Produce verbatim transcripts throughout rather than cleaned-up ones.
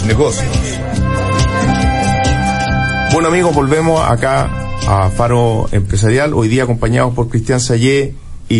Negocios. Bueno, amigos, volvemos acá a Faro Empresarial, hoy día acompañados por Cristian Sayé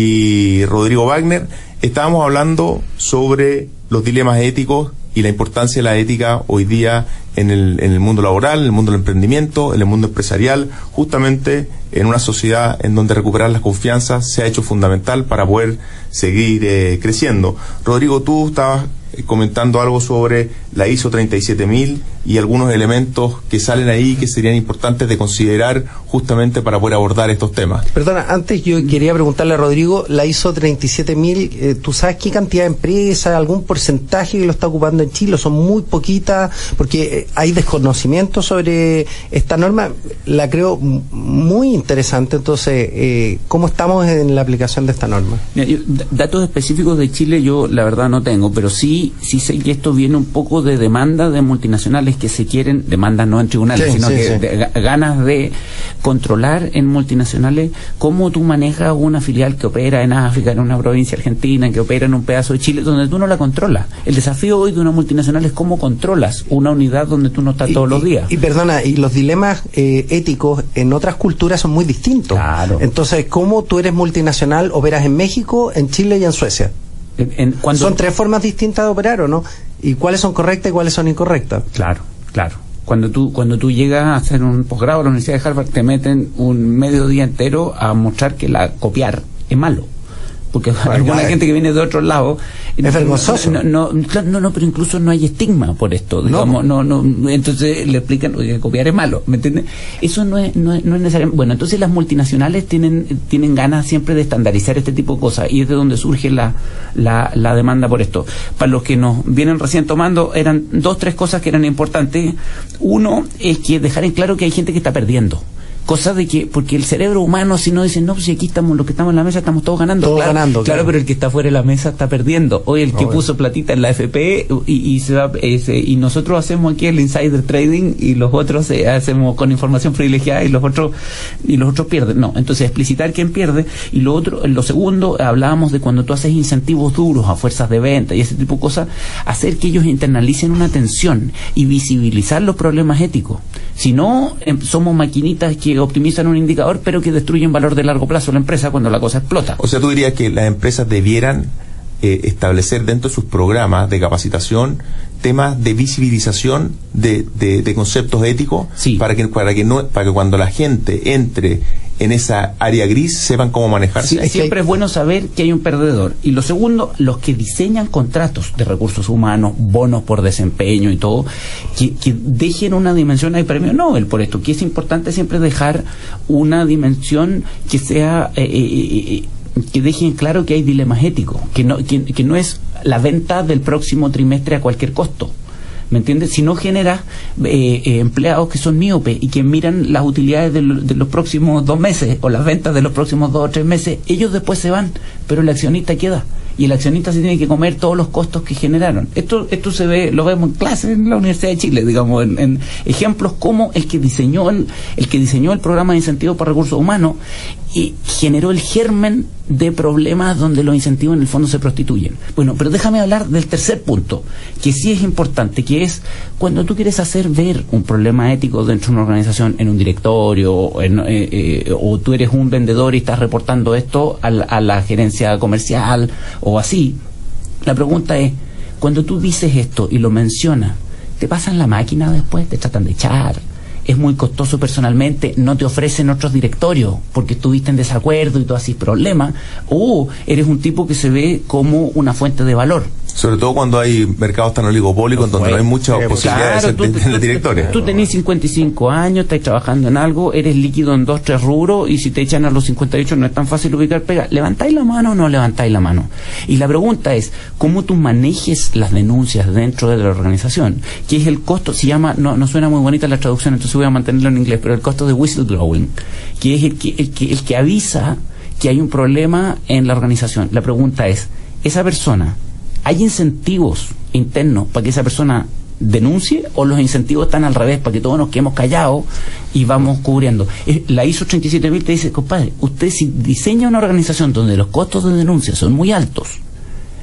y Rodrigo Wagner. Estábamos hablando sobre los dilemas éticos y la importancia de la ética hoy día en el, en el mundo laboral, en el mundo del emprendimiento, en el mundo empresarial, justamente en una sociedad en donde recuperar las confianzas se ha hecho fundamental para poder seguir eh, creciendo. Rodrigo, tú estabas comentando algo sobre la I S O treinta y siete mil y algunos elementos que salen ahí que serían importantes de considerar justamente para poder abordar estos temas. Perdona, antes yo quería preguntarle a Rodrigo, la I S O treinta y siete mil, eh, ¿tú sabes qué cantidad de empresas, algún porcentaje que lo está ocupando en Chile? ¿Son muy poquitas? Porque eh, hay desconocimiento sobre esta norma, la creo muy interesante. Entonces, eh, ¿cómo estamos en la aplicación de esta norma? Mira, yo, datos específicos de Chile yo la verdad no tengo, pero sí sí sé que esto viene un poco de demanda de multinacionales que se quieren, demandas no en tribunales, sí, sino sí, que sí. De, ganas de controlar en multinacionales cómo tú manejas una filial que opera en África, en una provincia argentina, que opera en un pedazo de Chile, donde tú no la controlas. El desafío hoy de una multinacional es cómo controlas una unidad donde tú no estás y, todos los días. Y, y perdona, y los dilemas eh, éticos en otras culturas son muy distintos. Claro. Entonces, ¿cómo tú eres multinacional, operas en México, en Chile y en Suecia? En, en, cuando... Son tres formas distintas de operar, ¿o no? ¿Y cuáles son correctas y cuáles son incorrectas? Claro, claro. Cuando tú cuando tú llegas a hacer un posgrado a la Universidad de Harvard, te meten un medio día entero a mostrar que la copiar es malo. Porque hay alguna gente que viene de otro lado es vergonzoso. No, no, no, no, pero incluso no hay estigma por esto, digamos, no, no, no entonces le explican que copiar es malo, ¿me entiendes? Eso no es, no es, no es necesario. Bueno, entonces las multinacionales tienen tienen ganas siempre de estandarizar este tipo de cosas y es de donde surge la, la, la demanda por esto. Para los que nos vienen recién tomando, eran dos, tres cosas que eran importantes. Uno es que dejar en claro que hay gente que está perdiendo. Cosa de que, porque el cerebro humano, si no dicen, no, pues si aquí estamos, los que estamos en la mesa, estamos todos ganando. Todos claro, ganando, claro, claro. Pero el que está fuera de la mesa está perdiendo. Hoy el que Obvio. puso platita en la F P y, y se va, ese, y nosotros hacemos aquí el insider trading y los otros eh, hacemos con información privilegiada y los otros, y los otros pierden. No, entonces explicitar quién pierde. Y lo otro, lo segundo, hablábamos de cuando tú haces incentivos duros a fuerzas de venta y ese tipo de cosas, hacer que ellos internalicen una tensión y visibilizar los problemas éticos. Si no, eh, somos maquinitas que optimizan un indicador, pero que destruyen valor de largo plazo a la empresa cuando la cosa explota. O sea, tú dirías que las empresas debieran eh, establecer dentro de sus programas de capacitación temas de visibilización de, de, de conceptos éticos, sí. para que para que no para que cuando la gente entre en esa área gris sepan cómo manejarse. Sí, siempre es bueno saber que hay un perdedor. Y lo segundo, los que diseñan contratos de recursos humanos, bonos por desempeño y todo, que, que dejen una dimensión, hay premio Nobel por esto, que es importante siempre dejar una dimensión que sea eh, eh, eh, que dejen claro que hay dilemas éticos, que no, que, que no es la venta del próximo trimestre a cualquier costo. ¿Me entiendes? Si no genera eh, eh, empleados que son míopes y que miran las utilidades de, lo, de los próximos dos meses o las ventas de los próximos dos o tres meses, ellos después se van, pero el accionista queda. Y el accionista se tiene que comer todos los costos que generaron. Esto esto se ve, lo vemos en clases en la Universidad de Chile, digamos, en, en ejemplos como el que diseñó el, el que diseñó el programa de incentivos para recursos humanos y generó el germen de problemas donde los incentivos en el fondo se prostituyen. Bueno, pero déjame hablar del tercer punto, que sí es importante, que es cuando tú quieres hacer ver un problema ético dentro de una organización, en un directorio, en, eh, eh, o tú eres un vendedor y estás reportando esto a la, a la gerencia comercial o así. La pregunta es, cuando tú dices esto y lo mencionas, ¿te pasan la máquina después? ¿Te tratan de echar? ¿Es muy costoso personalmente? ¿No te ofrecen otros directorios porque estuviste en desacuerdo y tú haces problemas? ¿O eres un tipo que se ve como una fuente de valor? Sobre todo cuando hay mercados tan oligopólicos donde no hay muchas eh, posibilidades claro, de ser en el directorio. Tú tenés cincuenta y cinco años, estás trabajando en algo, eres líquido en dos, tres rubros, y si te echan a los cincuenta y ocho no es tan fácil ubicar pega. ¿Levantáis la mano o no levantáis la mano? Y la pregunta es, ¿cómo tú manejes las denuncias dentro de la organización? ¿Qué es el costo? Se llama, no, no suena muy bonita la traducción, entonces voy a mantenerlo en inglés, pero el costo de whistleblowing, que es el que, el que, el que avisa que hay un problema en la organización. La pregunta es, ¿esa persona, hay incentivos internos para que esa persona denuncie, o los incentivos están al revés para que todos nos quedemos callados y vamos cubriendo? La I S O treinta y siete mil te dice, compadre, usted si diseña una organización donde los costos de denuncia son muy altos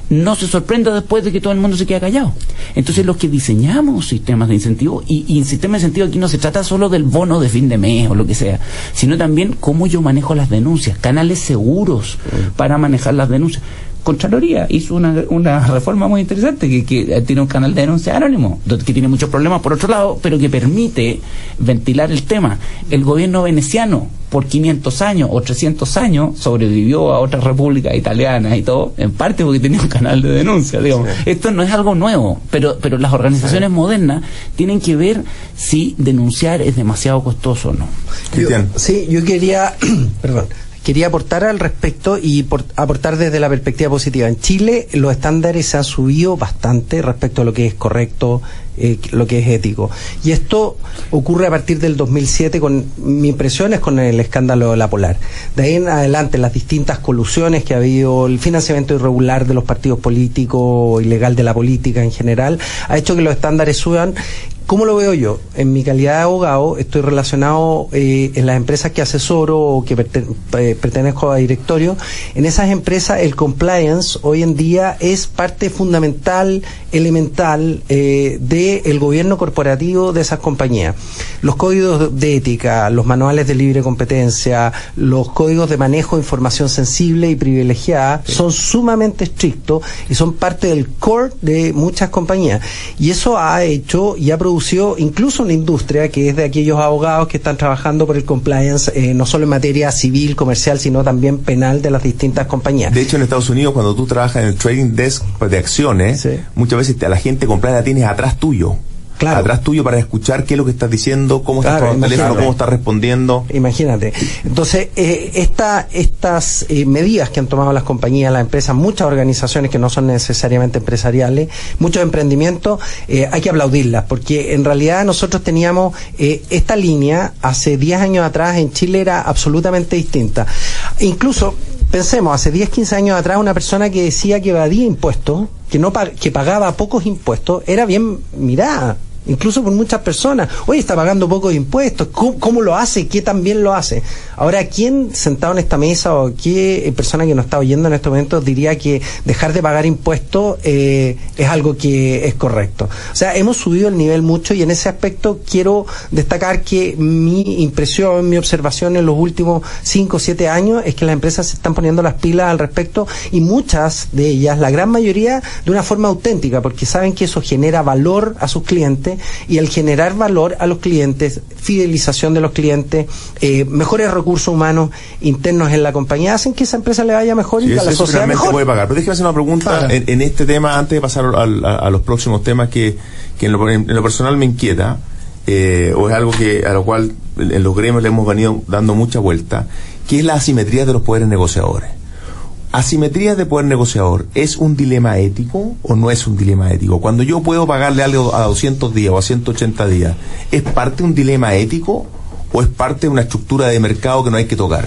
no se sorprenda después de que todo el mundo se quede callado. Entonces, los que diseñamos sistemas de incentivo, y, y en sistema de incentivo aquí no se trata solo del bono de fin de mes o lo que sea, sino también cómo yo manejo las denuncias, canales seguros para manejar las denuncias. Contraloría hizo una, una reforma muy interesante que, que tiene un canal de denuncia anónimo, que tiene muchos problemas por otro lado, pero que permite ventilar el tema. El gobierno veneciano por quinientos años o trescientos años sobrevivió a otras repúblicas italianas y todo, en parte porque tenía un canal de denuncia, digamos. Sí. Esto no es algo nuevo, pero pero las organizaciones sí. modernas tienen que ver si denunciar es demasiado costoso o no. Cristian. Sí, yo quería, perdón, quería aportar al respecto y por, aportar desde la perspectiva positiva. En Chile los estándares se han subido bastante respecto a lo que es correcto, eh, lo que es ético. Y esto ocurre a partir del dos mil siete, con mi impresión es con el escándalo de la Polar. De ahí en adelante, las distintas colusiones que ha habido, el financiamiento irregular de los partidos políticos, ilegal de la política en general, ha hecho que los estándares suban. ¿Cómo lo veo yo? En mi calidad de abogado estoy relacionado eh, en las empresas que asesoro o que perten eh, pertenezco a directorio. En esas empresas el compliance hoy en día es parte fundamental, elemental eh, del gobierno corporativo de esas compañías. Los códigos de ética, los manuales de libre competencia, los códigos de manejo de información sensible y privilegiada sí. son sumamente estrictos y son parte del core de muchas compañías. Y eso ha hecho y ha producido incluso una industria que es de aquellos abogados que están trabajando por el compliance, eh, no solo en materia civil, comercial, sino también penal de las distintas compañías. De hecho, en Estados Unidos, cuando tú trabajas en el trading desk de acciones, sí. muchas veces a la gente comprada la tienes atrás tuyo. Claro. Atrás tuyo para escuchar qué es lo que estás diciendo, cómo claro, estás tomando el teléfono, cómo estás respondiendo. Imagínate. Entonces, eh, esta, estas eh, medidas que han tomado las compañías, las empresas, muchas organizaciones que no son necesariamente empresariales, muchos emprendimientos, eh, hay que aplaudirlas, porque en realidad nosotros teníamos eh, esta línea hace diez años atrás en Chile era absolutamente distinta. Incluso, pensemos, hace diez, quince años atrás una persona que decía que evadía impuestos, que no que pagaba pocos impuestos, era bien mirada. Incluso por muchas personas, oye, está pagando pocos impuestos, ¿cómo, cómo lo hace? ¿Qué tan bien lo hace? Ahora, ¿quién sentado en esta mesa o qué persona que nos está oyendo en estos momentos diría que dejar de pagar impuestos eh, es algo que es correcto? O sea, hemos subido el nivel mucho y en ese aspecto quiero destacar que mi impresión, mi observación en los últimos cinco o siete años es que las empresas se están poniendo las pilas al respecto y muchas de ellas, la gran mayoría, de una forma auténtica, porque saben que eso genera valor a sus clientes y al generar valor a los clientes, fidelización de los clientes, eh, mejores recursos humanos internos en la compañía, hacen que esa empresa le vaya mejor sí, y a la sociedad mejor. Puede pagar. Pero déjeme hacer una pregunta en, en este tema, antes de pasar a, a, a los próximos temas que, que en, lo, en lo personal me inquieta, eh, o es algo que a lo cual en los gremios le hemos venido dando mucha vuelta, que es la asimetría de los poderes negociadores. ¿Asimetría de poder negociador es un dilema ético o no es un dilema ético? Cuando yo puedo pagarle algo a doscientos días o a ciento ochenta días, ¿es parte de un dilema ético o es parte de una estructura de mercado que no hay que tocar?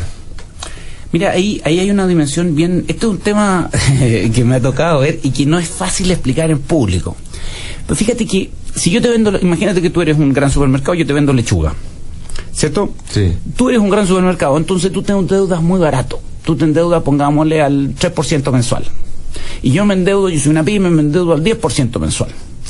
Mira, ahí, ahí hay una dimensión bien... Este es un tema que me ha tocado ver y que no es fácil explicar en público. Pero fíjate que si yo te vendo... Imagínate que tú eres un gran supermercado y yo te vendo lechuga, ¿cierto? Sí. Tú eres un gran supermercado, entonces tú te endeudas muy barato. Tú te endeudas, pongámosle, al tres por ciento mensual. Y yo me endeudo, yo soy una pyme, me endeudo al diez por ciento mensual.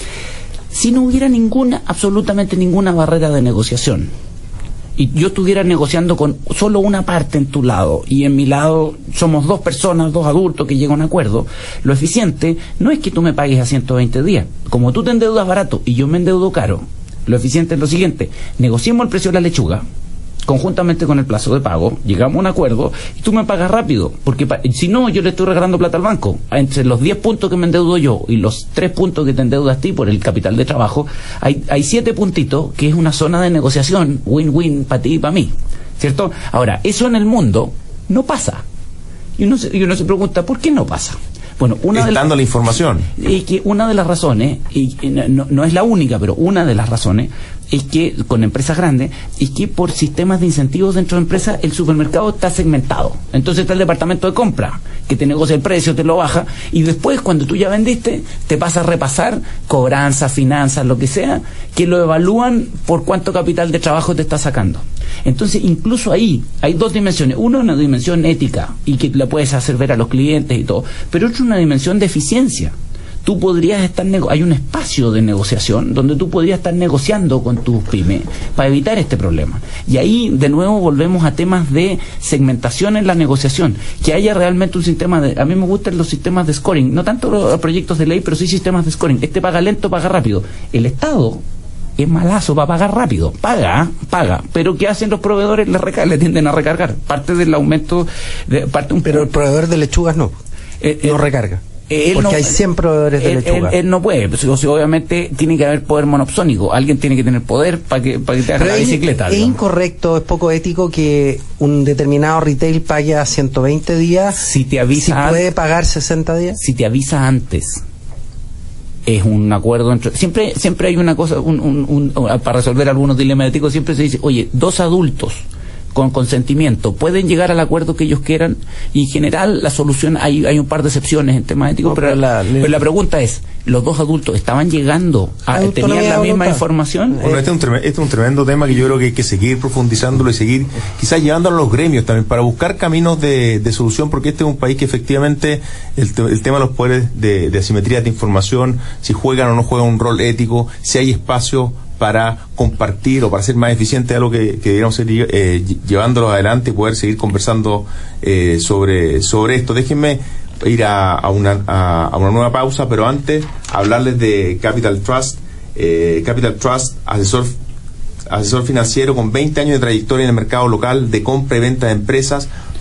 Si no hubiera ninguna, absolutamente ninguna barrera de negociación, y yo estuviera negociando con solo una parte en tu lado, y en mi lado somos dos personas, dos adultos que llegan a un acuerdo, lo eficiente no es que tú me pagues a ciento veinte días. Como tú te endeudas barato y yo me endeudo caro, lo eficiente es lo siguiente: negociemos el precio de la lechuga, conjuntamente con el plazo de pago, llegamos a un acuerdo y tú me pagas rápido, porque pa si no, yo le estoy regalando plata al banco. Entre los diez puntos que me endeudo yo y los tres puntos que te endeudas ti por el capital de trabajo, hay, hay siete puntitos que es una zona de negociación win-win para ti y para mí, ¿cierto? Ahora, eso en el mundo no pasa. Y uno se, y uno se pregunta, ¿por qué no pasa? Bueno, una Estando de la, la información. Y que una de las razones, y no, no es la única, pero una de las razones, es que, con empresas grandes, es que por sistemas de incentivos dentro de empresas, el supermercado está segmentado. Entonces está el departamento de compra, que te negocia el precio, te lo baja, y después, cuando tú ya vendiste, te pasa a repasar cobranza, finanzas, lo que sea, que lo evalúan por cuánto capital de trabajo te está sacando. Entonces, incluso ahí hay dos dimensiones. Uno, una dimensión ética, y que la puedes hacer ver a los clientes y todo, pero otra, una dimensión de eficiencia. Tú podrías estar, nego- hay un espacio de negociación donde tú podrías estar negociando con tus pymes para evitar este problema. Y ahí, de nuevo, volvemos a temas de segmentación en la negociación, que haya realmente un sistema de, a mí me gustan los sistemas de scoring, no tanto los proyectos de ley, pero sí sistemas de scoring. Este paga lento, paga rápido. El Estado es malazo para pagar rápido, paga, paga, pero ¿qué hacen los proveedores? Le, recar- le tienden a recargar, parte del aumento, de, parte un Pero el proveedor de lechugas no, eh, no eh, recarga. Él porque no, hay cien proveedores de él, lechuga. Él, él no puede, pues, o sea, obviamente tiene que haber poder monopsónico, alguien tiene que tener poder para que, para que te haga la es, bicicleta. Es digamos. Incorrecto, es poco ético que un determinado retail pague a ciento veinte días Si te avisa, si puede pagar sesenta días. Si te avisa antes, es un acuerdo entre, siempre siempre hay una cosa, un, un, un, para resolver algunos dilemas éticos, siempre se dice, oye, dos adultos con consentimiento pueden llegar al acuerdo que ellos quieran, y en general la solución, hay, hay un par de excepciones en temas éticos, No, pero, pero la- pero la pregunta es, ¿los dos adultos estaban llegando a Autonomía tener la de misma voluntad. información? Bueno, este es, un trem- este es un tremendo tema que yo creo que hay que seguir profundizándolo y seguir quizás llevándolo a los gremios también para buscar caminos de, de solución, porque este es un país que efectivamente el, te- el tema de los poderes de, de asimetría de información, si juegan o no juegan un rol ético, si hay espacio para compartir o para ser más eficiente, algo que, que deberíamos seguir eh, lle- llevándolo adelante y poder seguir conversando eh, sobre, sobre esto. Déjenme ir a, a, una, a, a una nueva pausa, pero antes hablarles de Capital Trust. Eh, Capital Trust, asesor asesor financiero con veinte años de trayectoria en el mercado local de compra y venta de empresas,